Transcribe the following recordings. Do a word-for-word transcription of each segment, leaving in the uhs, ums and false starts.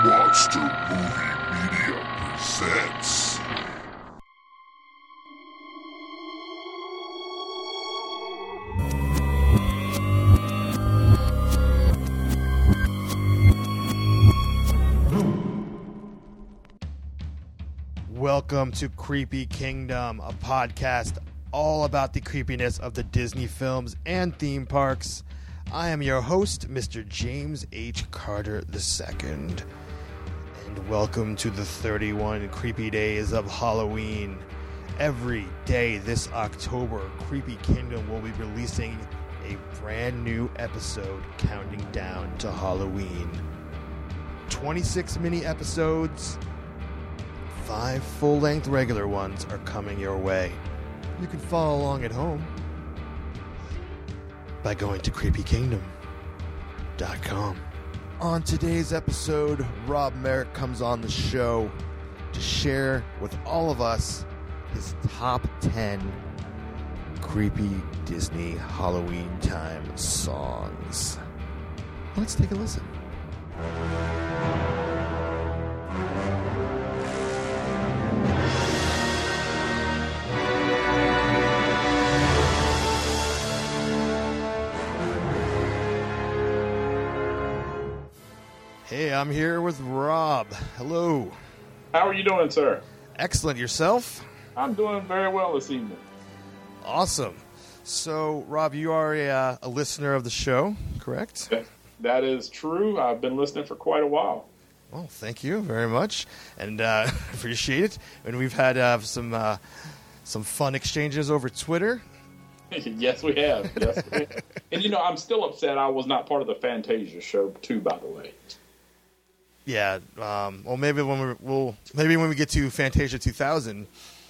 Monster Movie Media presents. Welcome to Creepy Kingdom, a podcast all about the creepiness of the Disney films and theme parks. I am your host, Mister James H. Carter the Second, and welcome to the thirty-one creepy days of Halloween. Every day this October, Creepy Kingdom will be releasing a brand new episode counting down to Halloween. twenty-six mini episodes, five full-length regular ones are coming your way. You can follow along at home by going to creepy kingdom dot com. On today's episode, Rob Merrick comes on the show to share with all of us his top ten creepy Disney Halloween time songs. Let's take a listen. Hey, I'm here with Rob. Hello. How are you doing, sir? Excellent. Yourself? I'm doing very well this evening. Awesome. So, Rob, you are a, uh, a listener of the show, correct? That, that is true. I've been listening for quite a while. Well, thank you very much, and uh, appreciate it. And we've had uh, some uh, some fun exchanges over Twitter. Yes, we have. Yes, we have. And, you know, I'm still upset I was not part of the Fantasia show, too, by the way. Yeah, um, well, maybe when we we'll maybe when we get to Fantasia two thousand,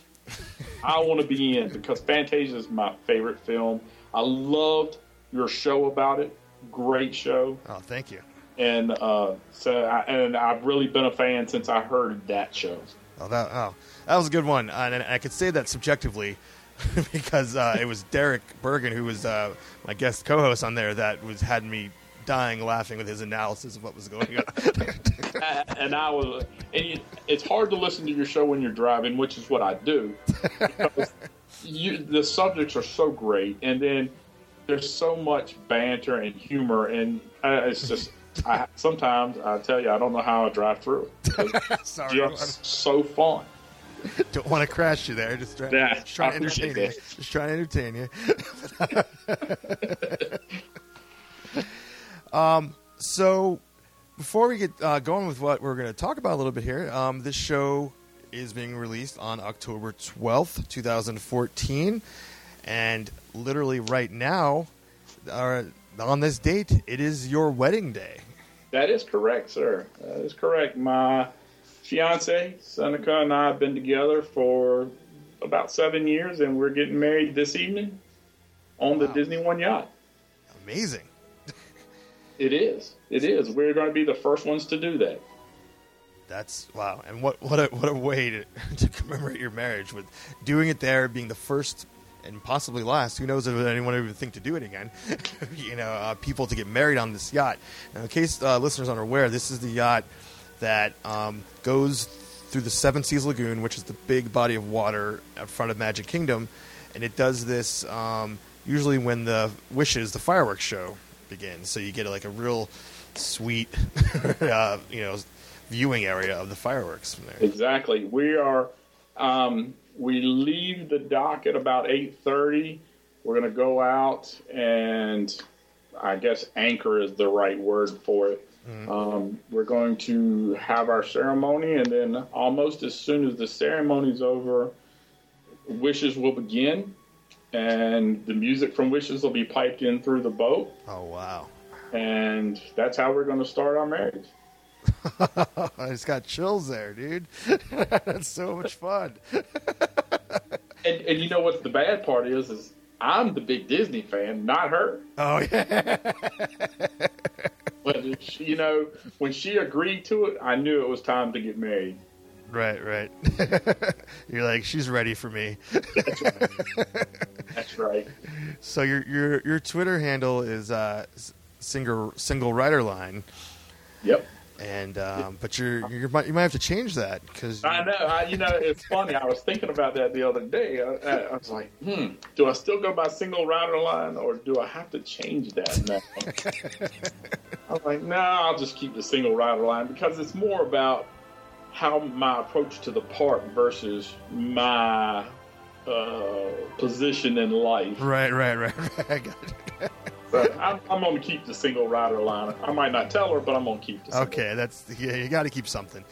I want to be in because Fantasia is my favorite film. I loved your show about it. Great show. Oh, thank you. And uh, so, I, and I've really been a fan since I heard that show. Oh, that oh, that was a good one, and I could say that subjectively because uh, it was Derek Bergen who was uh, my guest co-host on there that was had me dying laughing with his analysis of what was going on. And I was, and you, it's hard to listen to your show when you're driving, which is what I do. Because you, the subjects are so great, and then there's so much banter and humor, and uh, it's just. I, sometimes I tell you, I don't know how I drive through it. Sorry, just so fun. Don't want to crash you there. Just, try, Yeah, just trying to entertain you. that. Just trying to entertain you. um. So. Before we get uh, going with what we're going to talk about a little bit here, um, this show is being released on October twelfth, twenty fourteen, and literally right now, uh, on this date, it is your wedding day. That is correct, sir. That is correct. My fiance, Seneca, and I have been together for about seven years, and we're getting married this evening on the Wow. Disney One yacht. Amazing. It is. It is. We're going to be the first ones to do that. That's wow, and what what a what a way to, to commemorate your marriage with doing it there, being the first and possibly last. Who knows if anyone would even think to do it again? you know, uh, people to get married on this yacht. Now, in case uh, listeners aren't aware, this is the yacht that um, goes through the Seven Seas Lagoon, which is the big body of water in front of Magic Kingdom, and it does this um, usually when the Wishes, the fireworks show, begins. So you get like a real sweet, uh, you know, viewing area of the fireworks from there. Exactly. We are. Um, we leave the dock at about eight thirty. We're going to go out and, I guess, anchor is the right word for it. Mm-hmm. Um, we're going to have our ceremony, and then almost as soon as the ceremony's over, Wishes will begin. And the music from Wishes will be piped in through the boat. Oh, wow. And that's how we're going to start our marriage. I just got chills there, dude. That's so much fun. and, and you know what the bad part is, is I'm the big Disney fan, not her. Oh, yeah. But, she, you know, when she agreed to it, I knew it was time to get married. Right, right. You're like, she's ready for me. That's right. That's right. So your your your Twitter handle is uh, single single rider line. Yep. And um, but you're, you're you might have to change that because I know. I, you know, it's funny. I was thinking about that the other day. I, I, I was like, hmm, do I still go by single rider line or do I have to change that now? I was like, no, nah, I'll just keep the single rider line because it's more about how my approach to the part versus my uh, position in life. Right, right, right, right. I got it. But I'm, I'm going to keep the single rider line. I might not tell her, but I'm going to keep the single. Okay, that's yeah. You got to keep something.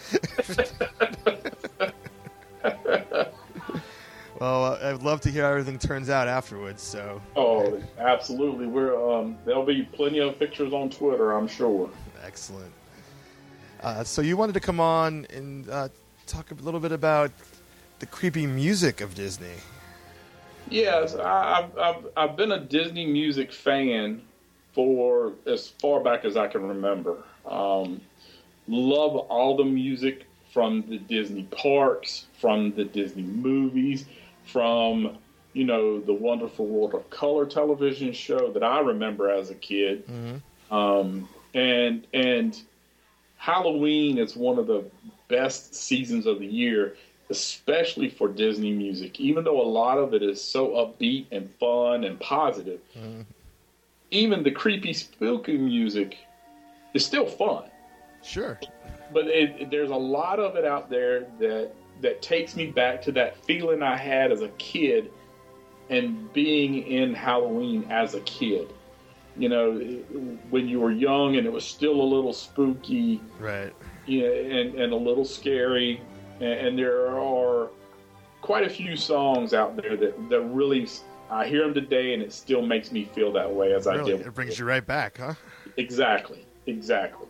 Well, uh, I'd love to hear how everything turns out afterwards. So. Oh, absolutely. We're um, there'll be plenty of pictures on Twitter, I'm sure. Excellent. Uh, so you wanted to come on and uh, talk a little bit about the creepy music of Disney. Yes, I, I've, I've I've been a Disney music fan for as far back as I can remember. Um, love all the music from the Disney parks, from the Disney movies, from you know the Wonderful World of Color television show that I remember as a kid, mm-hmm. um, and and Halloween is one of the best seasons of the year. Especially for Disney music, even though a lot of it is so upbeat and fun and positive, mm. even the creepy, spooky music is still fun. Sure. But it, there's a lot of it out there that that takes me back to that feeling I had as a kid and being in Halloween as a kid. You know, when you were young and it was still a little spooky. Right. You know, and, and a little scary. And there are quite a few songs out there that, that really, I hear them today and it still makes me feel that way as really? I did. It brings you right back, huh? Exactly. Exactly.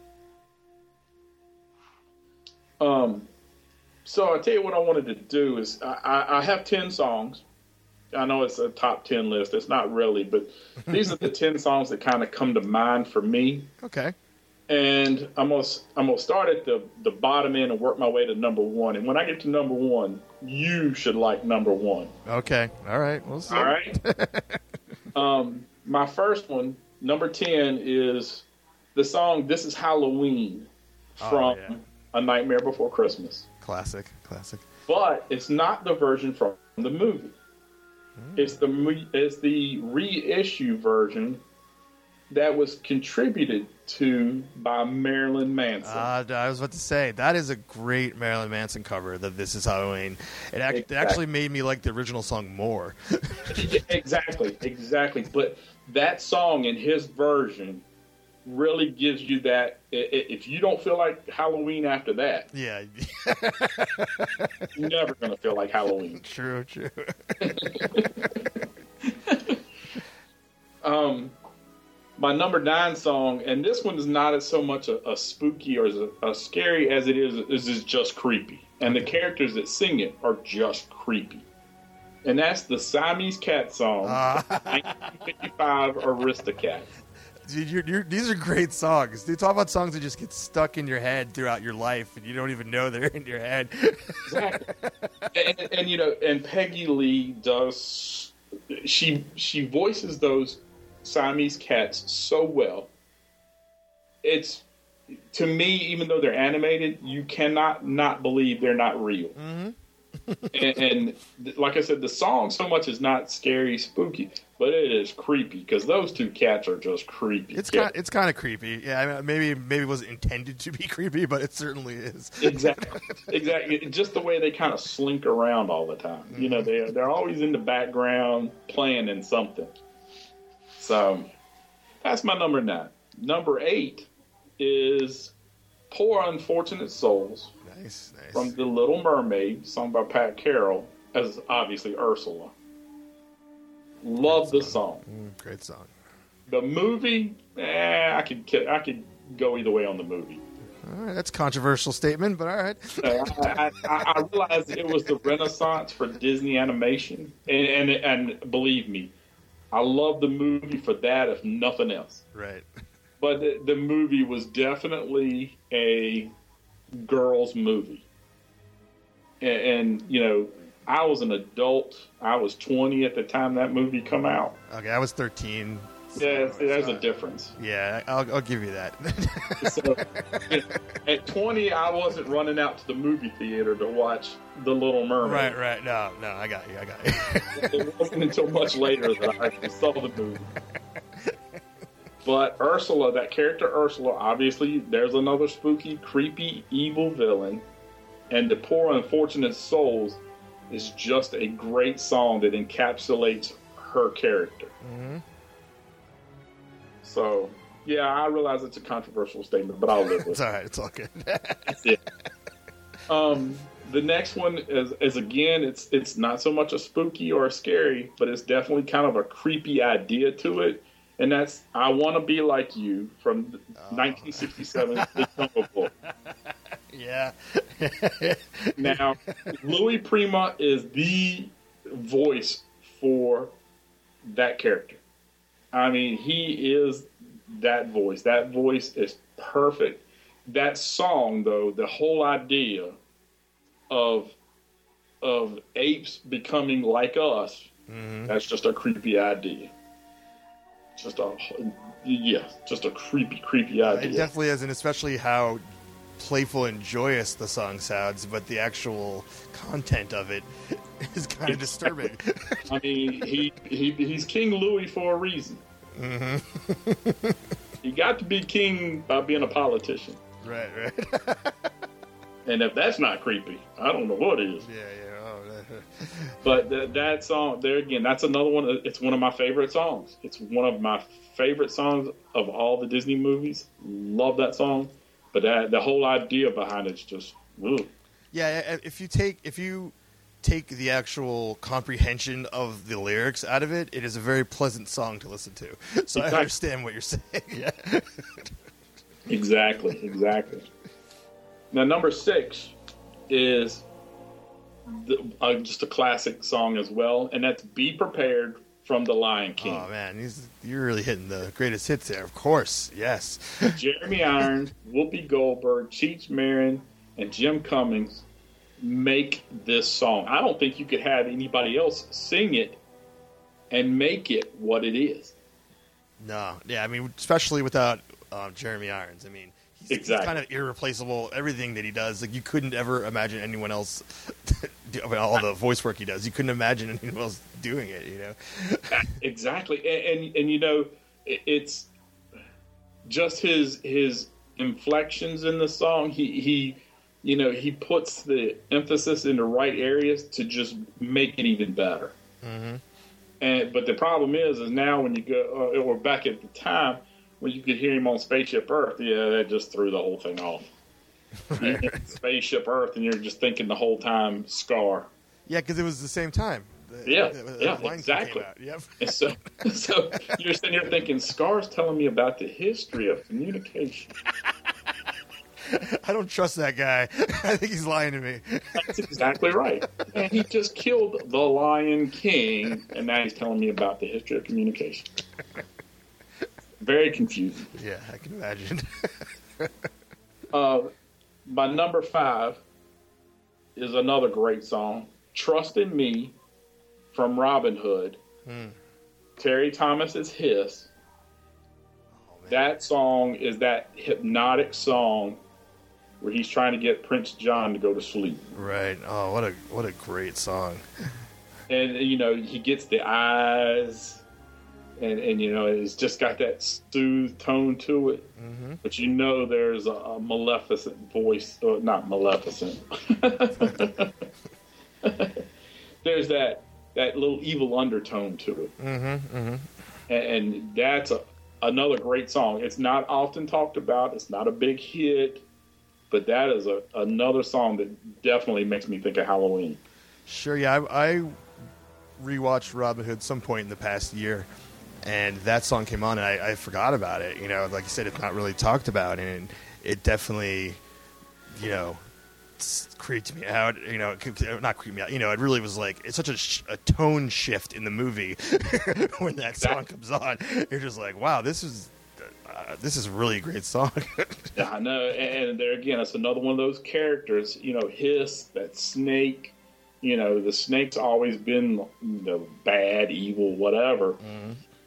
Um, so I'll tell you what I wanted to do is I, I have ten songs. I know it's a top ten list. It's not really, but these are the ten songs that kind of come to mind for me. Okay. And I'm gonna I'm gonna start at the, the bottom end and work my way to number one. And when I get to number one, you should like number one. Okay. All right. We'll see. All right. um, my first one, number ten, is the song "This Is Halloween" from oh, yeah. A Nightmare Before Christmas. Classic. Classic. But it's not the version from the movie. Mm. It's the it's the reissue version that was contributed to by Marilyn Manson. Uh, I was about to say, that is a great Marilyn Manson cover, that This Is Halloween. It, act- exactly. it actually made me like the original song more. exactly, exactly. But that song in his version really gives you that, if you don't feel like Halloween after that, yeah, you're never going to feel like Halloween. True, true. um... My number nine song, and this one is not as so much a, a spooky or as a, a scary as it is, is is just creepy. And the characters that sing it are just creepy. And that's the Siamese Cat song, uh. nineteen fifty-five Aristocats. Dude, you're, you're, these are great songs. Dude, talk about songs that just get stuck in your head throughout your life, and you don't even know they're in your head. Exactly. and, and, you know, and Peggy Lee does, she she voices those Siamese Cats so well. It's, to me, even though they're animated, you cannot not believe they're not real. Mm-hmm. and, and like I said, the song so much is not scary, spooky, but it is creepy because those two cats are just creepy. It's kind, it's kind of creepy. Yeah, I mean, maybe maybe it wasn't intended to be creepy, but it certainly is. Exactly, exactly. Just the way they kind of slink around all the time. Mm-hmm. You know, they they're always in the background playing in something. So that's my number nine. Number eight is "Poor Unfortunate Souls." Nice, nice. From The Little Mermaid, sung by Pat Carroll, as obviously Ursula. Love the song. Mm, great song. The movie, eh, I could I could go either way on the movie. All right, that's a controversial statement, but all right. uh, I, I, I realized it was the renaissance for Disney animation, and, and and believe me, I love the movie for that, if nothing else. Right. But the, the movie was definitely a girls' movie. And, and, you know, I was an adult. I was twenty at the time that movie come out. Okay, I was thirteen. Yeah, see, there's a difference. Yeah, I'll, I'll give you that. So, at twenty, I wasn't running out to the movie theater to watch The Little Mermaid. Right, right. No, no, I got you. I got you. It wasn't until much later that I actually saw the movie. But Ursula, that character Ursula, obviously, there's another spooky, creepy, evil villain. And The Poor Unfortunate Souls is just a great song that encapsulates her character. Mm-hmm. So, yeah, I realize it's a controversial statement, but I'll live with it. It's all right. It's all good. Yeah. Um, the next one is, is, again, it's it's not so much a spooky or a scary, but it's definitely kind of a creepy idea to it. And that's I Want to Be Like You from oh. nineteen sixty-seven's The Jungle Book. Yeah. Now, Louis Prima is the voice for that character. I mean, he is that voice. That voice is perfect. That song, though, the whole idea of of apes becoming like us, mm-hmm. that's just a creepy idea. Just a, yeah, just a creepy, creepy idea. It definitely is, and especially how playful and joyous the song sounds, but the actual content of it is kind of disturbing. I mean, he, he he's King Louis for a reason. Mm-hmm. You got to be king by being a politician. Right, right. And if that's not creepy, I don't know what is. Yeah, yeah. Oh, but th- that song, there again, that's another one. It's one of my favorite songs. It's one of my favorite songs of all the Disney movies. Love that song. But that, the whole idea behind it's just, ugh. Yeah, if you take if you take the actual comprehension of the lyrics out of it, it is a very pleasant song to listen to. So exactly. I understand what you're saying. Yeah. Exactly, exactly. Now, number six is the, uh, just a classic song as well, and that's Be Prepared from The Lion King. Oh, man, he's, you're really hitting the greatest hits there, of course, yes. Jeremy Irons, Whoopi Goldberg, Cheech Marin, and Jim Cummings make this song. I don't think you could have anybody else sing it and make it what it is. No, yeah, I mean, especially without um, Jeremy Irons. I mean, he's, exactly. he's kind of irreplaceable. Everything that he does, like you couldn't ever imagine anyone else. I mean, all the voice work he does, you couldn't imagine anyone else doing it. You know, exactly, and, and and you know, it's just his his inflections in the song. He he, you know, he puts the emphasis in the right areas to just make it even better. Mm-hmm. And but the problem is, is now when you go, uh, or back at the time when you could hear him on Spaceship Earth, yeah, that just threw the whole thing off. Right. You hit Spaceship Earth, and you're just thinking the whole time Scar. Yeah, because it was the same time. The, yeah, the, the yeah, exactly. Yep. And so, so you're sitting here thinking Scar's telling me about the history of communication. I don't trust that guy. I think he's lying to me. That's exactly right. And he just killed the Lion King, and now he's telling me about the history of communication. Very confusing. Yeah, I can imagine. uh, my number five is another great song, Trust in Me from Robin Hood. Hmm. Terry Thomas's Hiss. Oh, that song is that hypnotic song where he's trying to get Prince John to go to sleep. Right. Oh, what a what a great song. And, you know, he gets the eyes, and, and you know, it's just got that soothed tone to it. Mm-hmm. But you know there's a, a Maleficent voice, or not Maleficent. There's that, that little evil undertone to it. Mm-hmm, mm-hmm. And, and that's a, another great song. It's not often talked about. It's not a big hit. But that is a, another song that definitely makes me think of Halloween. Sure, yeah. I, I rewatched Robin Hood some point in the past year, and that song came on, and I, I forgot about it. You know, like you said, it's not really talked about, and it definitely, you know, creeped me out. You know, not creeped me out. You know, it really was like it's such a, sh- a tone shift in the movie when that song comes on. You're just like, wow, this is. Uh, this is really a great song. Yeah, I know. And there again, it's another one of those characters, you know, Hiss, that snake. You know, the snake's always been, you know, bad, evil, whatever. Mm-hmm.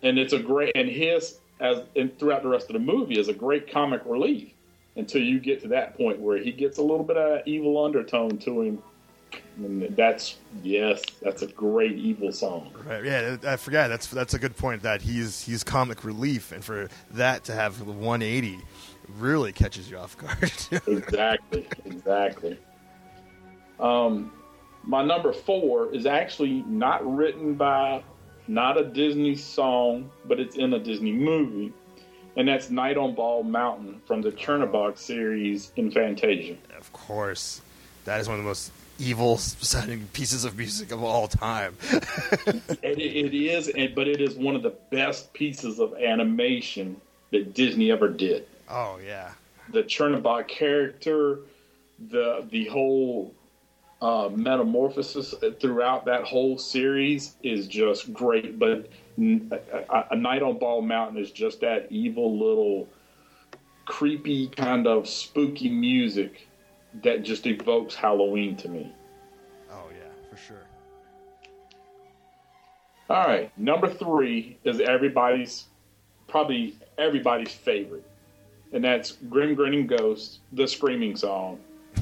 and it's a great and his as and throughout the rest of the movie is a great comic relief until you get to that point where he gets a little bit of evil undertone to him. And that's yes, that's a great evil song. Right, yeah, I forgot. That's that's a good point. That he's he's comic relief, and for that to have one eighty really catches you off guard. Exactly, exactly. Um, my number four is actually not written by, not a Disney song, but it's in a Disney movie, and that's "Night on Bald Mountain" from the Chernabog series in Fantasia. Of course, that is one of the most evil sounding pieces of music of all time. it, it is, and, but it is one of the best pieces of animation that Disney ever did. Oh yeah, the Chernabog character, the the whole uh, metamorphosis throughout that whole series is just great. But a, a Night on Bald Mountain is just that evil little, creepy kind of spooky music that just evokes Halloween to me. Oh yeah, for sure. All right, number three is everybody's, probably everybody's favorite, and that's Grim Grinning Ghost, the Screaming Song.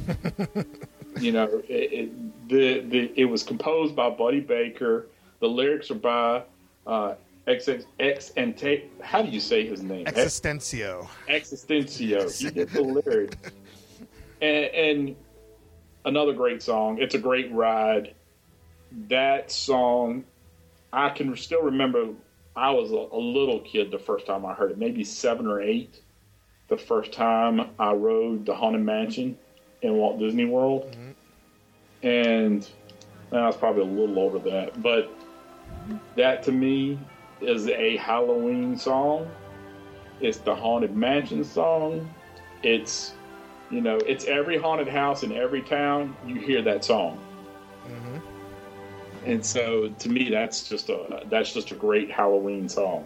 You know, it, it, the, the, it was composed by Buddy Baker. The lyrics are by uh, Ex, Ex Ante, how do you say his name? Existencio. Existencio. He did the lyrics. And, and another great song. It's a great ride. That song, I can still remember. I was a, a little kid the first time I heard it, maybe seven or eight. The first time I rode the Haunted Mansion in Walt Disney World, mm-hmm. and I was probably a little older than that. But that to me is a Halloween song. It's the Haunted Mansion song. It's You know, it's every haunted house in every town. You hear that song, mm-hmm. and so to me, that's just a that's just a great Halloween song.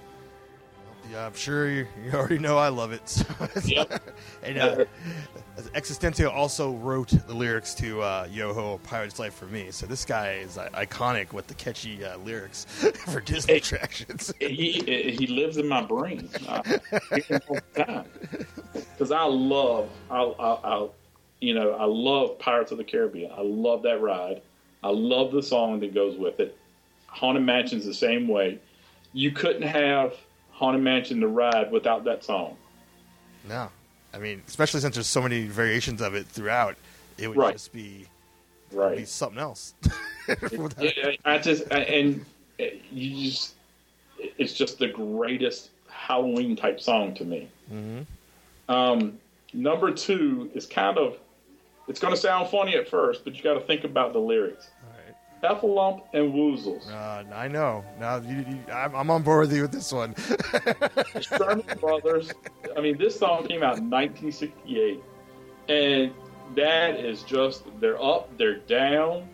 Yeah, I'm sure you, you already know I love it. So yep. And uh, Existencio also wrote the lyrics to uh, "Yo-Ho, Pirate's Life for Me." So this guy is uh, iconic with the catchy uh, lyrics for Disney it, attractions. He he lives in my brain. I hear him all the time. Because I love, I, I, I, you know, I love Pirates of the Caribbean. I love that ride. I love the song that goes with it. Haunted Mansion's the same way. You couldn't have Haunted Mansion the ride without that song. No, I mean, especially since there's so many variations of it throughout, it would right. just be, right. be something else. it, I just I, and you just, it's just the greatest Halloween type song to me. Mm-hmm. Um, number two is kind of, it's going to sound funny at first, but you got to think about the lyrics. All right. Heffalump and Woozles. Uh, I know. Now you, you, I'm, I'm on board with you with this one. The Sherman Brothers. I mean, this song came out in nineteen sixty-eight, and that is just, they're up, they're down.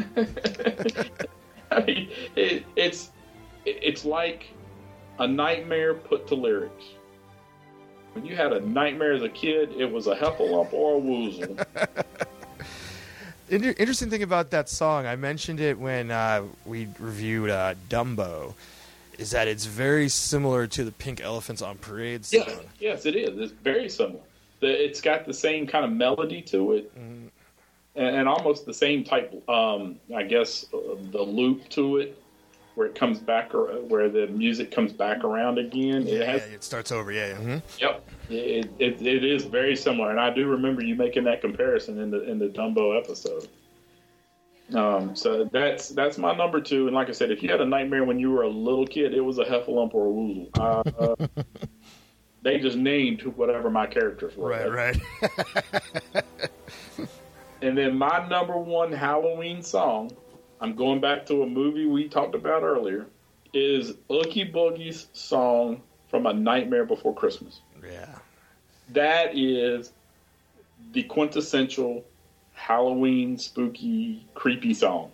I mean, it, it's it's like a nightmare put to lyrics. When you had a nightmare as a kid, it was a Heffalump or a Woozle. Inter- interesting thing about that song, I mentioned it when uh, we reviewed uh, Dumbo, is that it's very similar to the Pink Elephants on Parade song. Yes, yes, it is. It's very similar. The, it's got the same kind of melody to it, mm. and, and almost the same type, um, I guess, uh, the loop to it, where it comes back, or where the music comes back around again. Yeah, it, has, yeah, it starts over. Yeah, yeah. Mm-hmm. Yep, it, it it is very similar, and I do remember you making that comparison in the in the Dumbo episode. Um, so that's that's my number two, and like I said, if you had a nightmare when you were a little kid, it was a Heffalump or a Woozle. Uh, they just named whatever my characters were. Right, right. And then my number one Halloween song, I'm going back to a movie we talked about earlier, is Oogie Boogie's song from A Nightmare Before Christmas. Yeah. That is the quintessential Halloween, spooky, creepy song.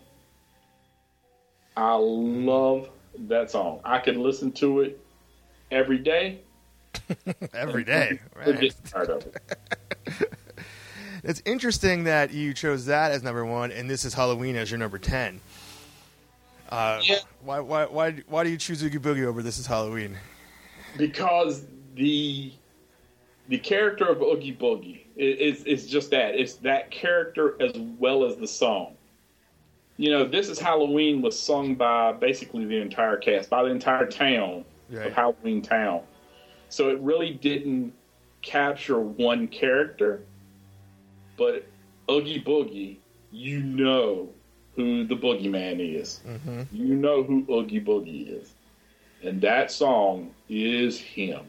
I love that song. I could listen to it every day. Every day. Right. Get tired of it. It's interesting that you chose that as number one, and this is Halloween as your number ten. Uh, yeah. Why, why, why, why do you choose Oogie Boogie over This Is Halloween? Because the the character of Oogie Boogie is is just that. It's that character as well as the song. You know, This Is Halloween was sung by basically the entire cast, by the entire town Right. of Halloween Town. So it really didn't capture one character, but Oogie Boogie, you know who the Boogeyman is. Mm-hmm. You know who Oogie Boogie is. And that song is him.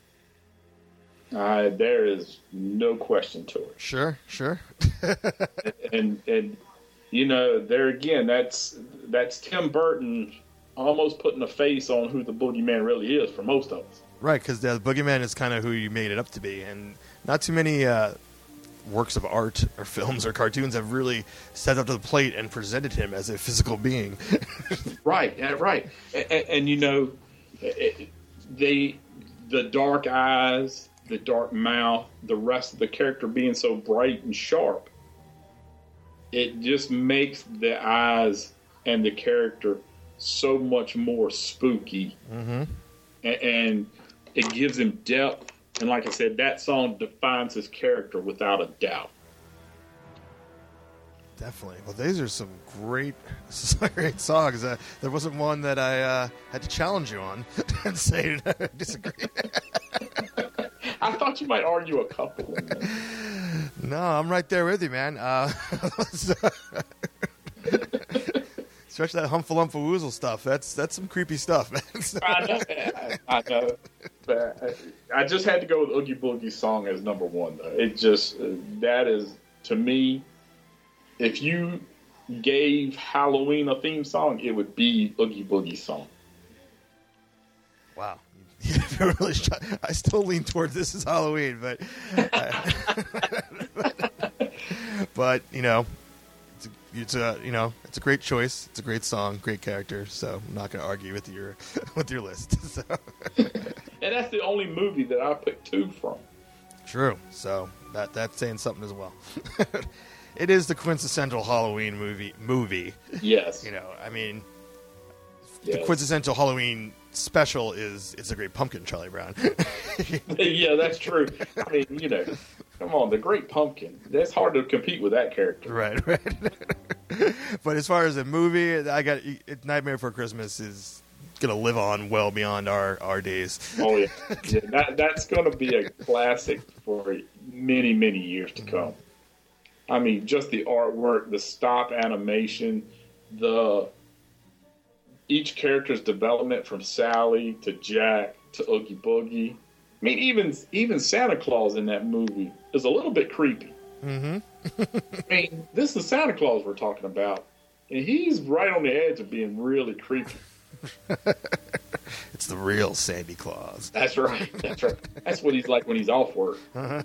Uh, there is no question to it. Sure, sure. and and you know, there again, that's that's Tim Burton almost putting a face on who the Boogeyman really is for most of us. Right, because the Boogeyman is kind of who you made it up to be, and not too many uh, works of art or films or cartoons have really stepped up to the plate and presented him as a physical being. Right, yeah, right, and, and, and you know, they the dark eyes, the dark mouth, the rest of the character being so bright and sharp, it just makes the eyes and the character so much more spooky, Mm-hmm. and, and it gives him depth. And like I said, that song defines his character without a doubt. Definitely. Well, these are some great, some great songs. Uh, there wasn't one that I uh, had to challenge you on and say I disagree. I thought you might argue a couple. No, I'm right there with you, man. Uh, Stretch that Humphalumpa Woozle stuff. That's that's some creepy stuff, man. I know. I know. But I just had to go with Oogie Boogie's song as number one, though. It just, that is, to me, if you gave Halloween a theme song, it would be Oogie Boogie's song. Wow. You're really sh- I still lean towards This Is Halloween, but, but, but you know, it's a, it's a you know it's a great choice. It's a great song, great character. So I'm not going to argue with your with your list. So. And that's the only movie that I picked two from. True. So that that's saying something as well. It is the quintessential Halloween movie. Movie. Yes. You know, I mean, Yes. the quintessential Halloween special is It's a Great Pumpkin, Charlie Brown. Yeah, that's true. I mean, you know, come on, the Great Pumpkin. That's hard to compete with that character. Right, right. But as far as a movie, I got Nightmare Before Christmas is going to live on well beyond our, our days. Oh yeah, yeah that that's going to be a classic for many many years to come. I mean, just the artwork, the stop animation, the each character's development from Sally to Jack to Oogie Boogie. I mean, even even Santa Claus in that movie is a little bit creepy. Mm-hmm. I mean, this is Santa Claus we're talking about, and he's right on the edge of being really creepy. It's the real Sandy Claus. That's right. That's right. That's what he's like when he's off work.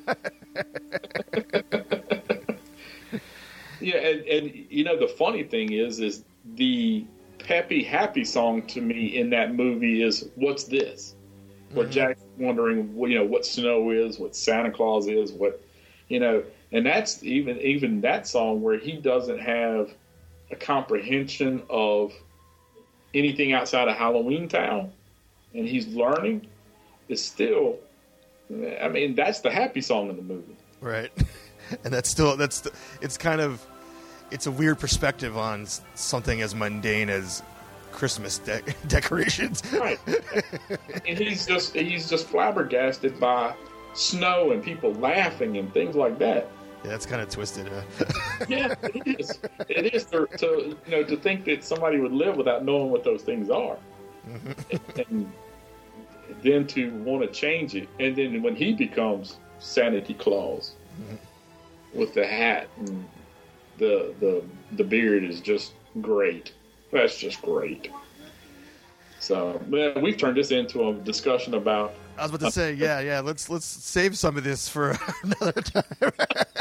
Yeah, and, and you know the funny thing is, is the peppy happy song to me in that movie is "What's This?" Where mm-hmm. Jack's wondering, you know, what snow is, what Santa Claus is, what, you know, and that's even even that song where he doesn't have a comprehension of anything outside of Halloween Town, and he's learning. Is still, I mean, that's the happy song in the movie, right? And that's still that's the, it's kind of it's a weird perspective on something as mundane as Christmas de- decorations, right? And he's just he's just flabbergasted by snow and people laughing and things like that. Yeah, that's kind of twisted. Huh? Yeah, it is. It is to, to you know to think that somebody would live without knowing what those things are, and, and then to want to change it, and then when he becomes Santa Claus. Mm-hmm. With the hat and the the the beard is just great. That's just great. So, man, we've turned this into a discussion about. I was about to say, yeah, yeah. Let's let's save some of this for another time.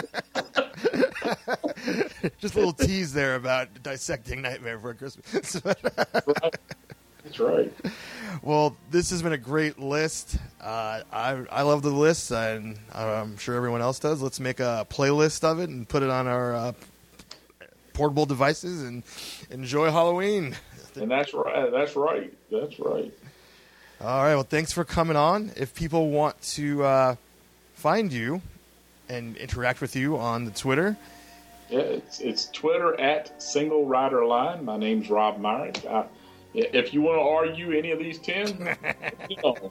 Just a little tease there about dissecting Nightmare Before Christmas. Right. That's right. Well, this has been a great list. Uh, I I love the list, and I'm sure everyone else does. Let's make a playlist of it and put it on our uh, portable devices and enjoy Halloween. And that's right. That's right. That's right. All right. Well, thanks for coming on. If people want to uh, find you and interact with you on the Twitter, yeah, it's it's Twitter at Single Rider Line. My name's Rob Myrick. I, if you want to argue any of these ten, you know.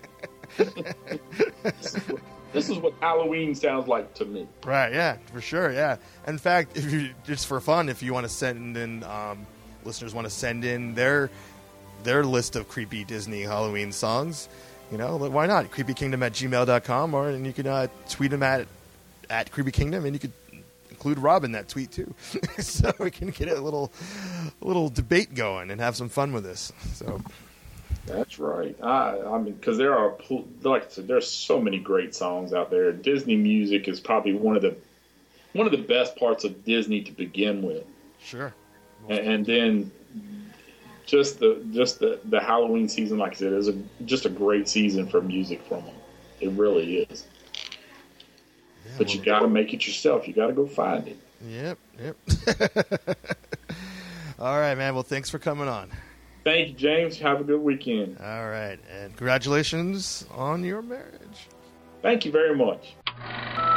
This is what Halloween sounds like to me. Right, yeah, for sure, yeah. In fact, if you just for fun, if you want to send in, um, listeners want to send in their their list of creepy Disney Halloween songs, you know, why not? creepy kingdom at gmail dot com, or and you can uh, tweet them at at Creepy Kingdom, and you could include Rob in that tweet too, so we can get a little a little debate going and have some fun with this. So. That's right. I, I mean, because there are, like I said, there's so many great songs out there. Disney music is probably one of the one of the best parts of Disney to begin with. Sure. And, and then just the just the, the Halloween season, like I said, is a, just a great season for music from them. It really is. Yeah, but well, you got to make it yourself. You got to go find it. Yep. Yep. All right, man. Well, thanks for coming on. Thank you, James. Have a good weekend. All right. And congratulations on your marriage. Thank you very much.